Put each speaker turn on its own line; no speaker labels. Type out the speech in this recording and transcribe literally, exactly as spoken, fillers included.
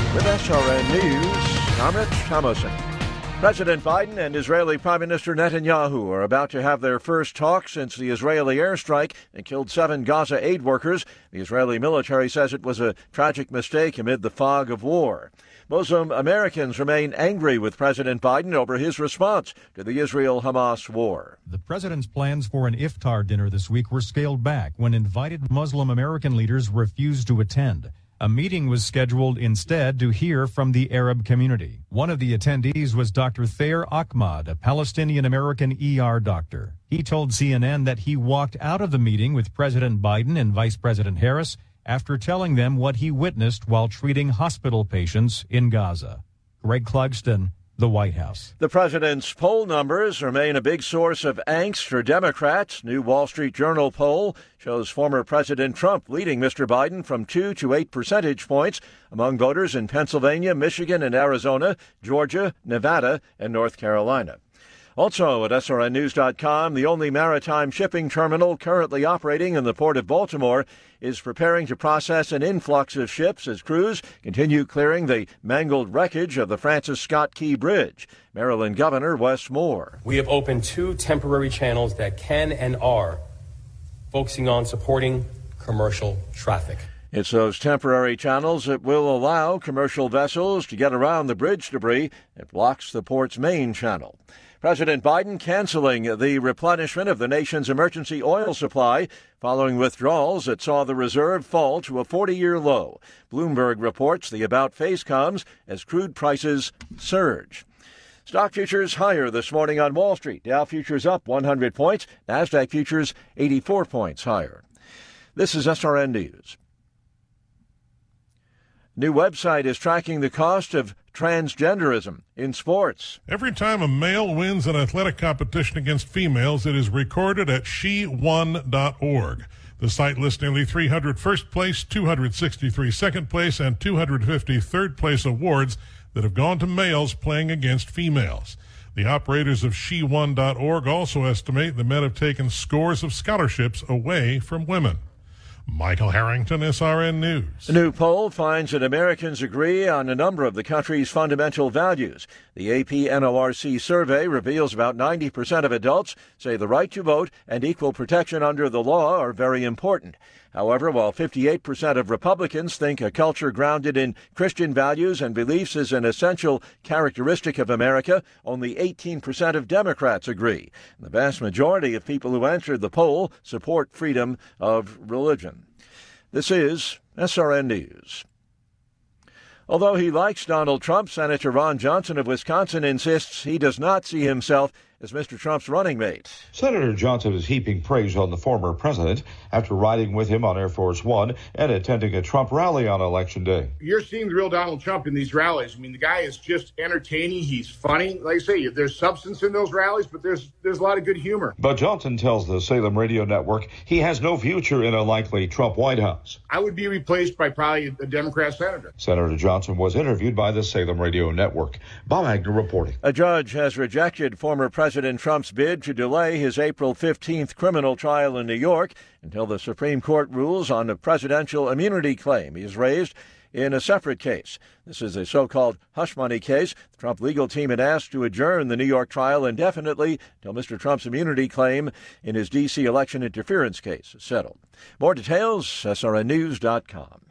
With S R N News, I'm Rich Thomason. President Biden and Israeli Prime Minister Netanyahu are about to have their first talk since the Israeli airstrike that killed seven Gaza aid workers. The Israeli military says it was a tragic mistake amid the fog of war. Muslim Americans remain angry with President Biden over his response to the Israel-Hamas war.
The president's plans for an iftar dinner this week were scaled back when invited Muslim American leaders refused to attend. A meeting was scheduled instead to hear from the Arab community. One of the attendees was Doctor Thayer Ahmad, a Palestinian-American E R doctor. He told C N N that he walked out of the meeting with President Biden and Vice President Harris after telling them what he witnessed while treating hospital patients in Gaza. Greg Clugston, the White House.
The president's poll numbers remain a big source of angst for Democrats. New Wall Street Journal poll shows former President Trump leading Mister Biden from two to eight percentage points among voters in Pennsylvania, Michigan, and Arizona, Georgia, Nevada, and North Carolina. Also at S R N news dot com, the only maritime shipping terminal currently operating in the Port of Baltimore is preparing to process an influx of ships as crews continue clearing the mangled wreckage of the Francis Scott Key Bridge. Maryland Governor Wes Moore.
We have opened two temporary channels that can and are focusing on supporting commercial traffic.
It's those temporary channels that will allow commercial vessels to get around the bridge debris that blocks the port's main channel. President Biden canceling the replenishment of the nation's emergency oil supply following withdrawals that saw the reserve fall to a forty-year low. Bloomberg reports the about-face comes as crude prices surge. Stock futures higher this morning on Wall Street. Dow futures up one hundred points. NASDAQ futures eighty-four points higher. This is S R N News. New website is tracking the cost of transgenderism in sports.
Every time a male wins an athletic competition against females, it is recorded at she won dot org. The site lists nearly three hundred first place, two hundred sixty-three second place, and two hundred fifty third place awards that have gone to males playing against females. The operators of she won dot org also estimate the men have taken scores of scholarships away from women. Michael Harrington, S R N News.
The new poll finds that Americans agree on a number of the country's fundamental values. The A P N O R C survey reveals about ninety percent of adults say the right to vote and equal protection under the law are very important. However, while fifty-eight percent of Republicans think a culture grounded in Christian values and beliefs is an essential characteristic of America, only eighteen percent of Democrats agree. The vast majority of people who answered the poll support freedom of religion. This is S R N News. Although he likes Donald Trump, Senator Ron Johnson of Wisconsin insists he does not see himself as Mister Trump's running mate.
Senator Johnson is heaping praise on the former president after riding with him on Air Force One and attending a Trump rally on Election Day.
You're seeing the real Donald Trump in these rallies. I mean, the guy is just entertaining. He's funny. Like I say, there's substance in those rallies, but there's there's a lot of good humor.
But Johnson tells the Salem Radio Network he has no future in a likely Trump White House.
I would be replaced by probably a Democrat senator.
Senator Johnson was interviewed by the Salem Radio Network. Bob Agnew reporting.
A judge has rejected former President Trump's bid to delay his April fifteenth criminal trial in New York until the Supreme Court rules on a presidential immunity claim he has raised in a separate case. This is a so-called hush money case. The Trump legal team had asked to adjourn the New York trial indefinitely until Mister Trump's immunity claim in his D C election interference case is settled. More details, S R N news dot com.